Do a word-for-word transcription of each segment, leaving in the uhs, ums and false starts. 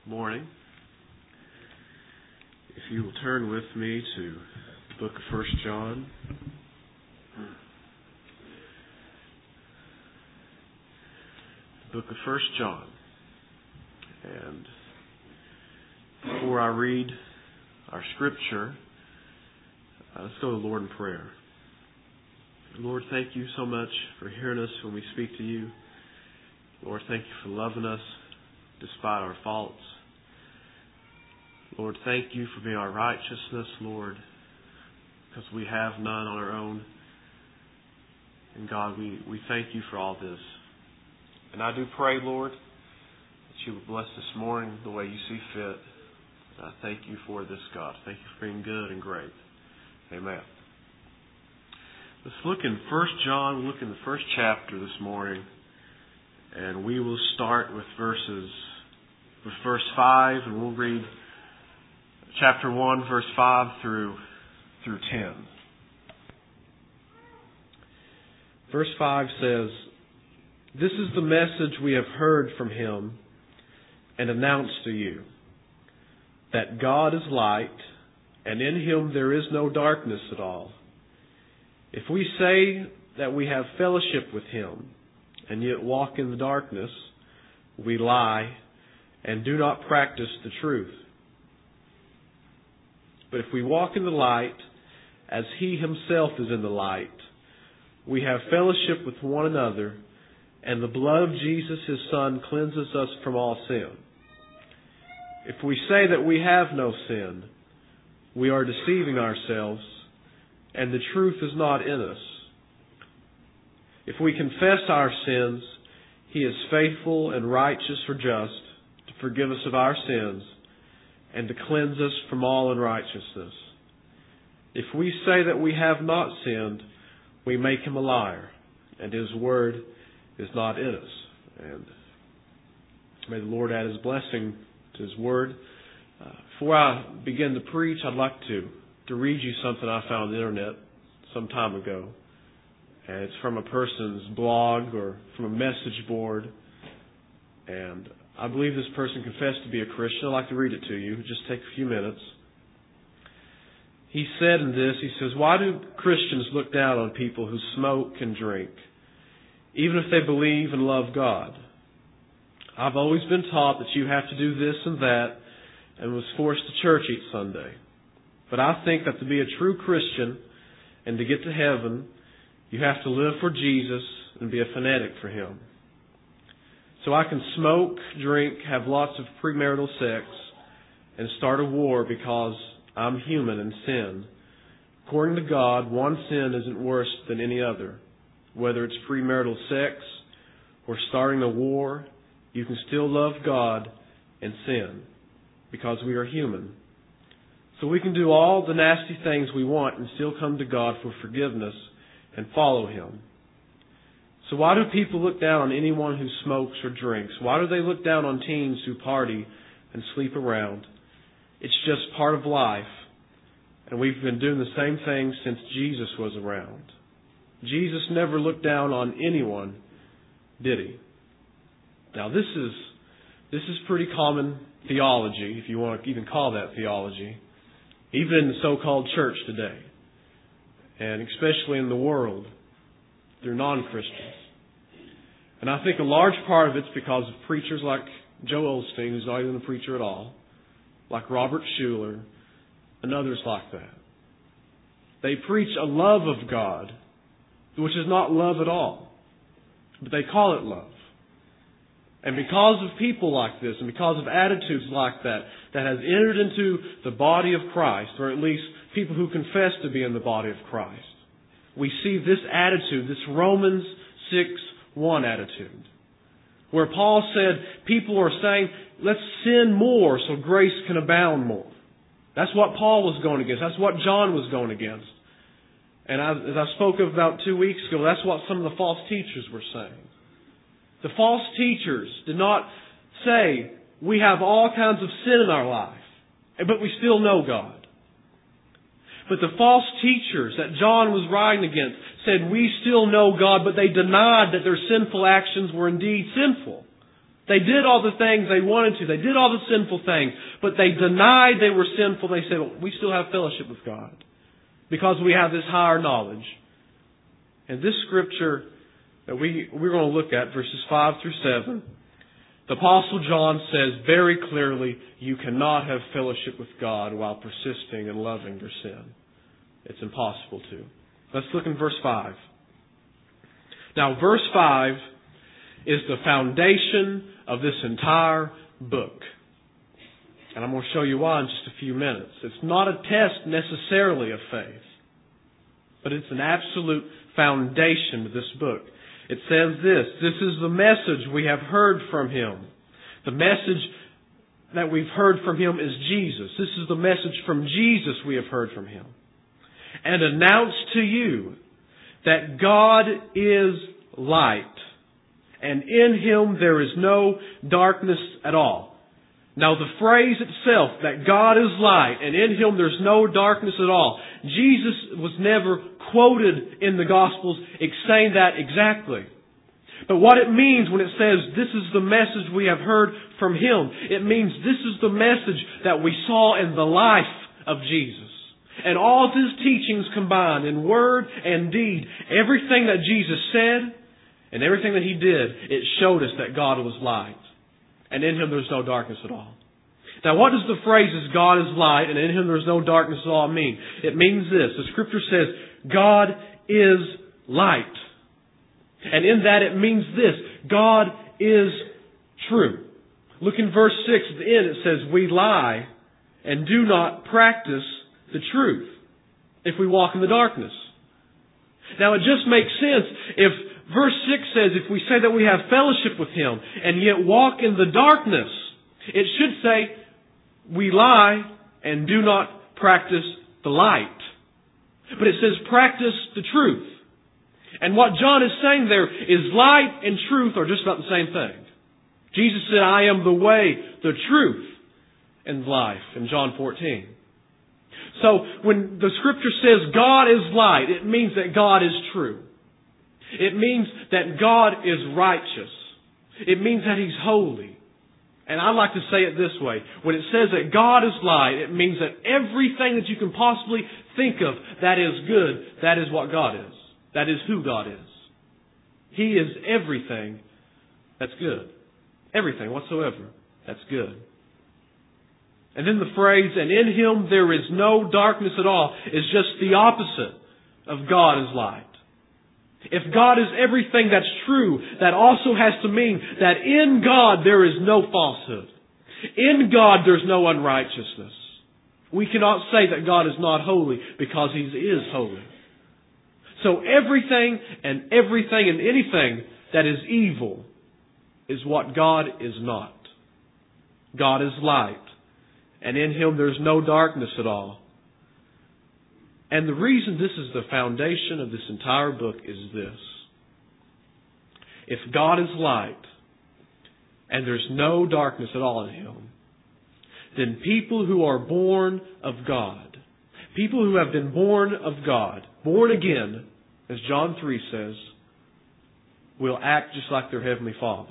morning. If you will turn with me to the book of First John. The book of First John. And before I read our scripture, uh, let's go to the Lord in prayer. Lord, thank you so much for hearing us when we speak to you. Lord, thank you for loving us despite our faults. Lord, thank you for being our righteousness, Lord, because we have none on our own. And God, we, we thank you for all this. And I do pray, Lord, that you will bless this morning the way you see fit. And I thank you for this, God. Thank you for being good and great. Amen. Let's look in First John, look in the first chapter this morning. And we will start with verses, with verse five, and we'll read chapter one, verse five through through ten. Verse five says, "This is the message we have heard from him and announced to you, that God is light, and in him there is no darkness at all. If we say that we have fellowship with him, and yet walk in the darkness, we lie and do not practice the truth. But if we walk in the light, as he himself is in the light, we have fellowship with one another, and the blood of Jesus, his Son, cleanses us from all sin. If we say that we have no sin, we are deceiving ourselves, and the truth is not in us. If we confess our sins, he is faithful and righteous or just to forgive us of our sins and to cleanse us from all unrighteousness. If we say that we have not sinned, we make him a liar, and his word is not in us." And may the Lord add his blessing to his word. Uh, before I begin to preach, I'd like to, to read you something I found on the internet some time ago. And it's from a person's blog or from a message board. And I believe this person confessed to be a Christian. I'd like to read it to you. Just take a few minutes. He said in this, he says, "Why do Christians look down on people who smoke and drink, even if they believe and love God? I've always been taught that you have to do this and that, and was forced to church each Sunday. But I think that to be a true Christian and to get to heaven, you have to live for Jesus and be a fanatic for him. So I can smoke, drink, have lots of premarital sex, and start a war because I'm human and sin. According to God, one sin isn't worse than any other. Whether it's premarital sex or starting a war, you can still love God and sin because we are human. So we can do all the nasty things we want and still come to God for forgiveness and follow him. So why do people look down on anyone who smokes or drinks? Why do they look down on teens who party and sleep around? It's just part of life. And we've been doing the same thing since Jesus was around. Jesus never looked down on anyone, did he?" Now this is this is pretty common theology, if you want to even call that theology, even in the so-called church today. And especially in the world, they're non-Christians. And I think a large part of it's because of preachers like Joel Osteen, who's not even a preacher at all, like Robert Schuller, and others like that. They preach a love of God, which is not love at all, but they call it love. And because of people like this, and because of attitudes like that, that has entered into the body of Christ, or at least people who confess to be in the body of Christ, we see this attitude, this Romans six one attitude, where Paul said people are saying, let's sin more so grace can abound more. That's what Paul was going against. That's what John was going against. And I, as I spoke of about two weeks ago, that's what some of the false teachers were saying. The false teachers did not say, we have all kinds of sin in our life, but we still know God. But the false teachers that John was writing against said, we still know God, but they denied that their sinful actions were indeed sinful. They did all the things they wanted to. They did all the sinful things. But they denied they were sinful. They said, well, we still have fellowship with God because we have this higher knowledge. And this scripture that we, we're going to look at, verses five through seven, the Apostle John says very clearly, you cannot have fellowship with God while persisting and loving your sin. It's impossible to. Let's look in verse five. Now, verse five is the foundation of this entire book. And I'm going to show you why in just a few minutes. It's not a test necessarily of faith, but it's an absolute foundation to this book. It says this, this is the message we have heard from Him. The message that we've heard from Him is Jesus. This is the message from Jesus we have heard from Him. And announce to you that God is light, and in Him there is no darkness at all. Now the phrase itself, that God is light, and in Him there's no darkness at all, Jesus was never quoted in the Gospels saying that exactly. But what it means when it says, this is the message we have heard from Him, it means this is the message that we saw in the life of Jesus. And all of His teachings combined in word and deed, everything that Jesus said and everything that He did, it showed us that God was light. And in Him there's no darkness at all. Now what does the phrases God is light and in Him there's no darkness at all mean? It means this. The Scripture says, God is light. And in that it means this. God is true. Look in verse six at the end. It says, we lie and do not practice the truth if we walk in the darkness. Now it just makes sense if verse six says, if we say that we have fellowship with Him and yet walk in the darkness, it should say, we lie and do not practice the light. But it says, practice the truth. And what John is saying there is light and truth are just about the same thing. Jesus said, I am the way, the truth, and life in John fourteen. So when the Scripture says God is light, it means that God is true. It means that God is righteous. It means that He's holy. And I like to say it this way. When it says that God is light, it means that everything that you can possibly think of that is good, that is what God is. That is who God is. He is everything that's good. Everything whatsoever that's good. And then the phrase, and in Him there is no darkness at all, is just the opposite of God is light. If God is everything that's true, that also has to mean that in God there is no falsehood. In God there's no unrighteousness. We cannot say that God is not holy because He is holy. So everything and everything and anything that is evil is what God is not. God is light. And in Him there's no darkness at all. And the reason this is the foundation of this entire book is this. If God is light and there's no darkness at all in Him, then people who are born of God, people who have been born of God, born again, as John three says, will act just like their Heavenly Father.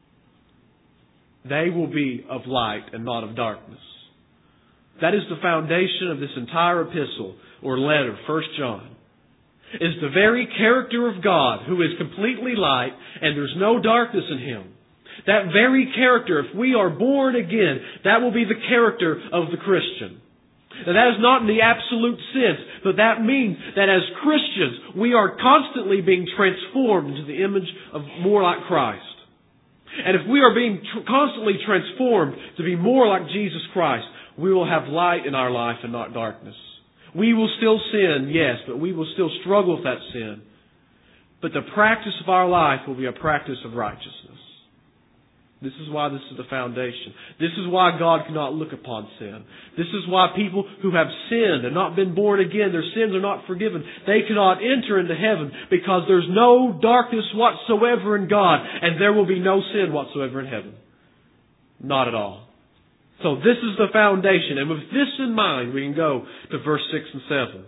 They will be of light and not of darkness. That is the foundation of this entire epistle or letter, First John. Is the very character of God who is completely light and there's no darkness in Him. That very character, if we are born again, that will be the character of the Christian. Now that is not in the absolute sense, but that means that as Christians, we are constantly being transformed into the image of more like Christ. And if we are being tr- constantly transformed to be more like Jesus Christ, we will have light in our life and not darkness. We will still sin, yes, but we will still struggle with that sin. But the practice of our life will be a practice of righteousness. This is why this is the foundation. This is why God cannot look upon sin. This is why people who have sinned and not been born again, their sins are not forgiven. They cannot enter into heaven because there's no darkness whatsoever in God and there will be no sin whatsoever in heaven. Not at all. So this is the foundation. And with this in mind, we can go to verse six and seven.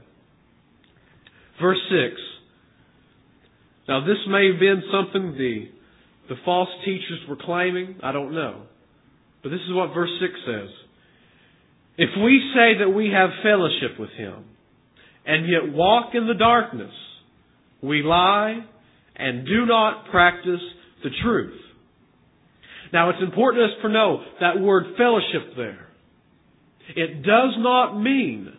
Verse six. Now this may have been something the the false teachers were claiming? I don't know. But this is what verse six says. If we say that we have fellowship with Him, and yet walk in the darkness, we lie and do not practice the truth. Now it's important for us to know that word fellowship there. It does not mean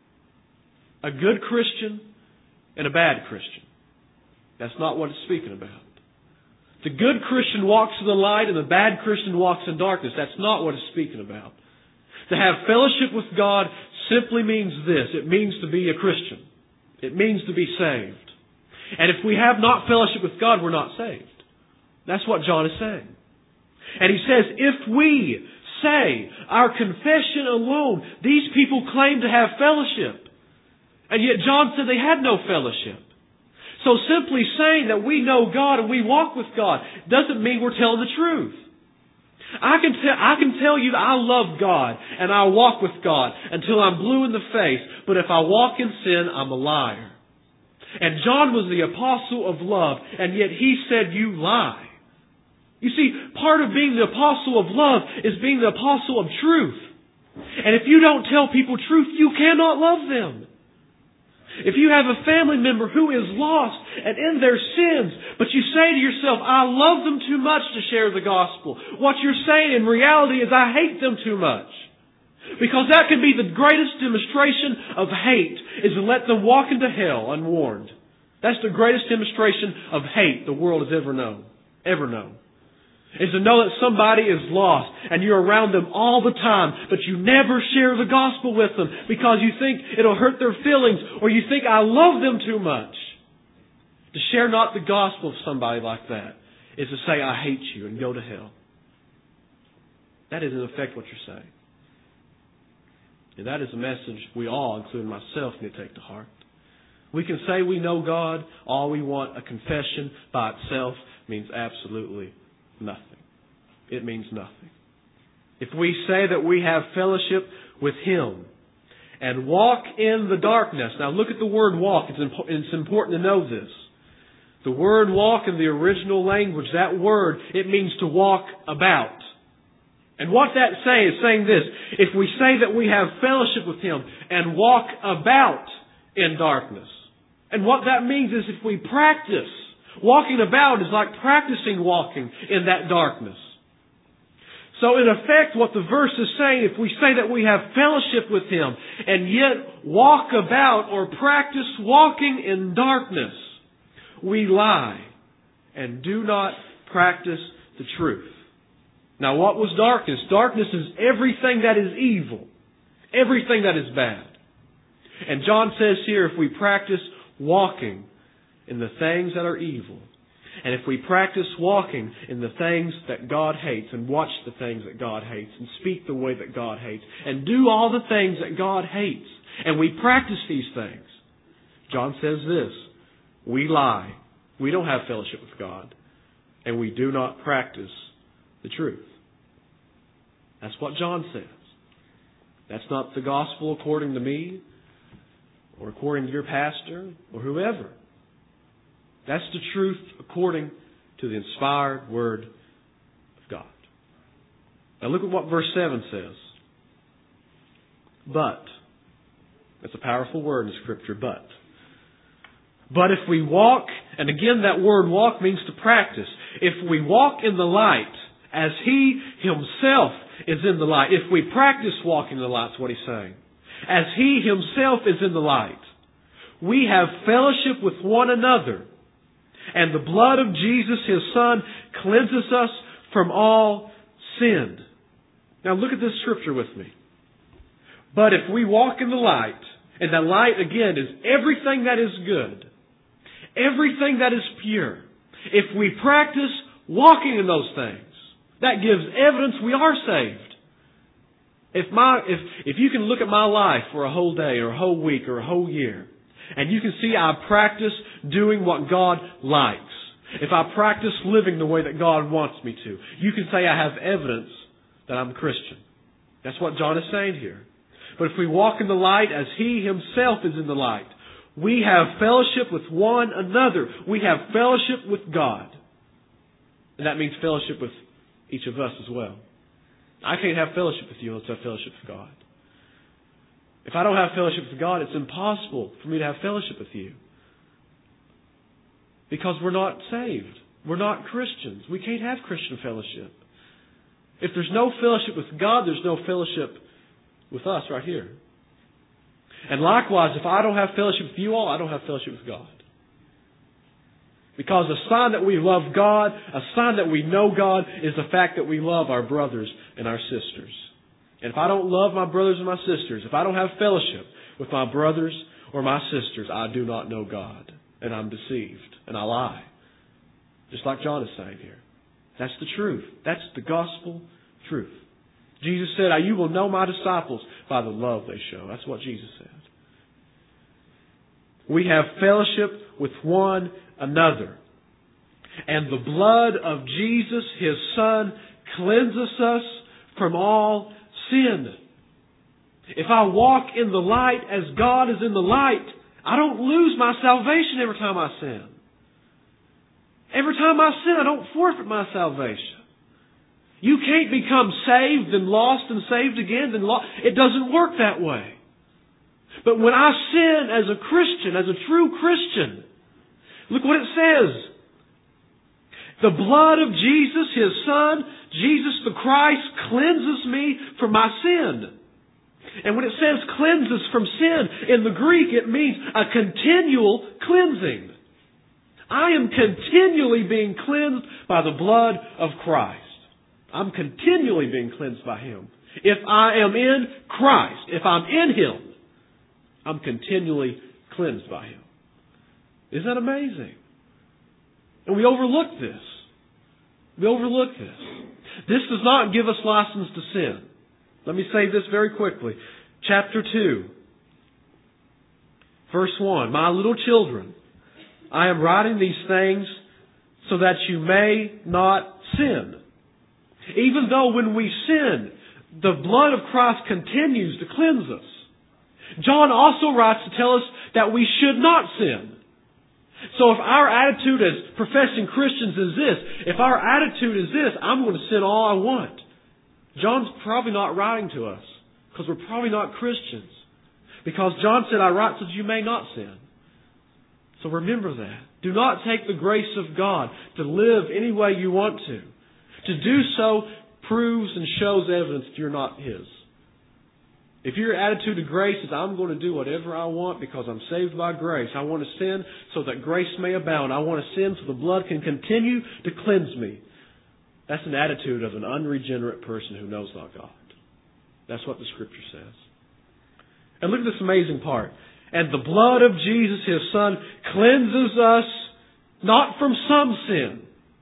a good Christian and a bad Christian. That's not what it's speaking about. The good Christian walks in the light and the bad Christian walks in darkness. That's not what it's speaking about. To have fellowship with God simply means this. It means to be a Christian. It means to be saved. And if we have not fellowship with God, we're not saved. That's what John is saying. And he says, if we say our confession alone, these people claim to have fellowship. And yet John said they had no fellowship. So simply saying that we know God and we walk with God doesn't mean we're telling the truth. I can tell, I can tell you that I love God and I walk with God until I'm blue in the face. But if I walk in sin, I'm a liar. And John was the apostle of love, and yet he said, you lie. You see, part of being the apostle of love is being the apostle of truth. And if you don't tell people truth, you cannot love them. If you have a family member who is lost and in their sins, but you say to yourself, I love them too much to share the gospel, what you're saying in reality is, I hate them too much. Because that can be the greatest demonstration of hate, is to let them walk into hell unwarned. That's the greatest demonstration of hate the world has ever known. Ever known. Is to know that somebody is lost and you're around them all the time, but you never share the gospel with them because you think it'll hurt their feelings, or you think I love them too much. To share not the gospel of somebody like that is to say I hate you and go to hell. That is in effect what you're saying. And that is a message we all, including myself, need to take to heart. We can say we know God all we want. A confession by itself means absolutely nothing. It means nothing. If we say that we have fellowship with Him and walk in the darkness. Now look at the word walk. It's, impo- it's important to know this. The word walk in the original language, that word, it means to walk about. And what that say is saying this. If we say that we have fellowship with Him and walk about in darkness. And what that means is if we practice. Walking about is like practicing walking in that darkness. So in effect, what the verse is saying, if we say that we have fellowship with Him and yet walk about or practice walking in darkness, we lie and do not practice the truth. Now what was darkness? Darkness is everything that is evil. Everything that is bad. And John says here, if we practice walking in the things that are evil, and if we practice walking in the things that God hates, and watch the things that God hates, and speak the way that God hates, and do all the things that God hates, and we practice these things, John says this, we lie. We don't have fellowship with God, and we do not practice the truth. That's what John says. That's not the gospel according to me, or according to your pastor, or whoever. That's the truth according to the inspired Word of God. Now look at what verse seven says. But. That's a powerful word in Scripture, but. But if we walk, and again that word walk means to practice. If we walk in the light as He Himself is in the light. If we practice walking in the light, that's what He's saying. As He Himself is in the light. We have fellowship with one another. And the blood of Jesus, His Son, cleanses us from all sin. Now look at this scripture with me. But if we walk in the light, and the light again is everything that is good, everything that is pure, if we practice walking in those things, that gives evidence we are saved. If my, if, if you can look at my life for a whole day or a whole week or a whole year, and you can see I practice doing what God likes. If I practice living the way that God wants me to, you can say I have evidence that I'm a Christian. That's what John is saying here. But if we walk in the light as He Himself is in the light, we have fellowship with one another. We have fellowship with God. And that means fellowship with each of us as well. I can't have fellowship with you unless I have fellowship with God. If I don't have fellowship with God, it's impossible for me to have fellowship with you. Because we're not saved. We're not Christians. We can't have Christian fellowship. If there's no fellowship with God, there's no fellowship with us right here. And likewise, if I don't have fellowship with you all, I don't have fellowship with God. Because a sign that we love God, a sign that we know God, is the fact that we love our brothers and our sisters. And if I don't love my brothers and my sisters, if I don't have fellowship with my brothers or my sisters, I do not know God. And I'm deceived. And I lie. Just like John is saying here. That's the truth. That's the gospel truth. Jesus said, you will know my disciples by the love they show. That's what Jesus said. We have fellowship with one another. And the blood of Jesus, His Son, cleanses us from all sin. If I walk in the light as God is in the light, I don't lose my salvation every time I sin. Every time I sin, I don't forfeit my salvation. You can't become saved and lost and saved again. Then lost. It doesn't work that way. But when I sin as a Christian, as a true Christian, look what it says. The blood of Jesus, His Son, Jesus the Christ, cleanses me from my sin. And when it says cleanses from sin, in the Greek it means a continual cleansing. I am continually being cleansed by the blood of Christ. I'm continually being cleansed by Him. If I am in Christ, if I'm in Him, I'm continually cleansed by Him. Isn't that amazing? And we overlook this. We overlook this. This does not give us license to sin. Let me say this very quickly. Chapter two, verse one. My little children, I am writing these things so that you may not sin. Even though when we sin, the blood of Christ continues to cleanse us. John also writes to tell us that we should not sin. So if our attitude as professing Christians is this, if our attitude is this, I'm going to sin all I want. John's probably not writing to us because we're probably not Christians. Because John said, I write so that you may not sin. So remember that. Do not take the grace of God to live any way you want to. To do so proves and shows evidence that you're not His. If your attitude to grace is, I'm going to do whatever I want because I'm saved by grace. I want to sin so that grace may abound. I want to sin so the blood can continue to cleanse me. That's an attitude of an unregenerate person who knows not God. That's what the Scripture says. And look at this amazing part. And the blood of Jesus, His Son, cleanses us not from some sin.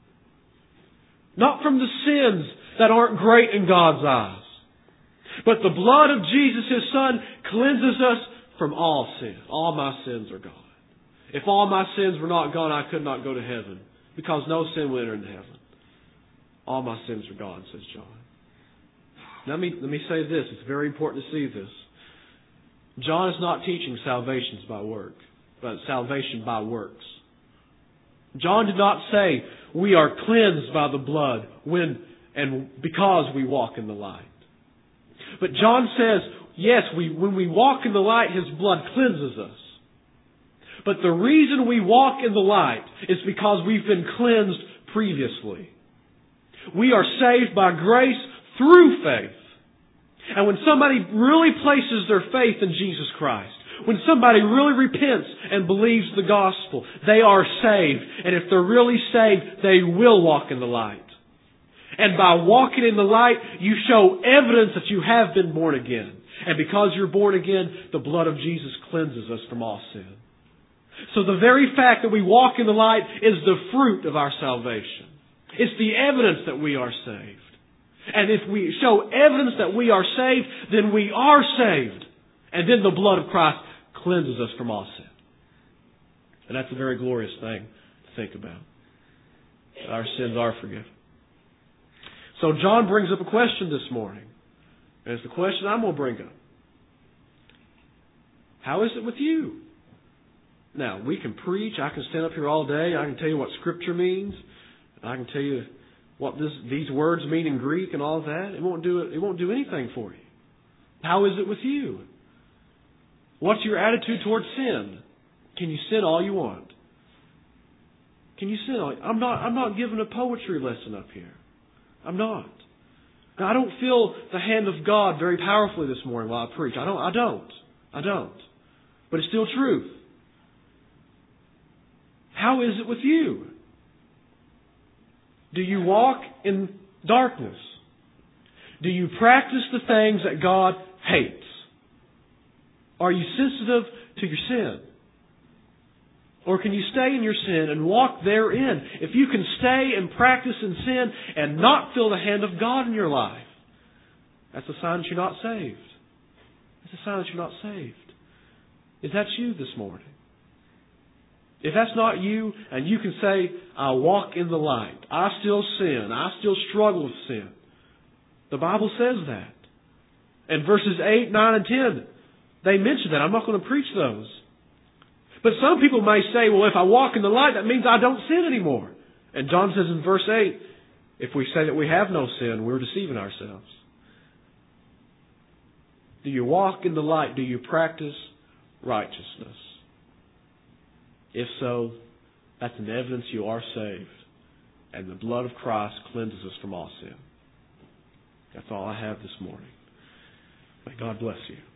Not from the sins that aren't great in God's eyes. But the blood of Jesus, His Son, cleanses us from all sin. All my sins are gone. If all my sins were not gone, I could not go to heaven. Because no sin will enter into heaven. All my sins are gone, says John. Now, let me, let me say this. It's very important to see this. John is not teaching salvation by work, but salvation by works. John did not say we are cleansed by the blood when and because we walk in the light. But John says, yes, we, when we walk in the light, His blood cleanses us. But the reason we walk in the light is because we've been cleansed previously. We are saved by grace through faith. And when somebody really places their faith in Jesus Christ, when somebody really repents and believes the gospel, they are saved. And if they're really saved, they will walk in the light. And by walking in the light, you show evidence that you have been born again. And because you're born again, the blood of Jesus cleanses us from all sin. So the very fact that we walk in the light is the fruit of our salvation. It's the evidence that we are saved. And if we show evidence that we are saved, then we are saved. And then the blood of Christ cleanses us from all sin. And that's a very glorious thing to think about. Our sins are forgiven. So John brings up a question this morning. And it's the question I'm going to bring up. How is it with you? Now, we can preach. I can stand up here all day. I can tell you what Scripture means. I can tell you what this, these words mean in Greek and all that. It won't do it. It won't do anything for you. How is it with you? What's your attitude towards sin? Can you sin all you want? Can you sin all? I'm not. I'm not giving a poetry lesson up here. I'm not. Now, I don't feel the hand of God very powerfully this morning while I preach. I don't. I don't. I don't. But it's still truth. How is it with you? Do you walk in darkness? Do you practice the things that God hates? Are you sensitive to your sin? Or can you stay in your sin and walk therein? If you can stay and practice in sin and not feel the hand of God in your life, that's a sign that you're not saved. That's a sign that you're not saved. Is that you this morning? If that's not you, and you can say, I walk in the light, I still sin, I still struggle with sin. The Bible says that. And verses eight, nine, and ten, they mention that. I'm not going to preach those. But some people may say, well, if I walk in the light, that means I don't sin anymore. And John says in verse eight, if we say that we have no sin, we're deceiving ourselves. Do you walk in the light? Do you practice righteousness? If so, that's an evidence you are saved. And the blood of Christ cleanses us from all sin. That's all I have this morning. May God bless you.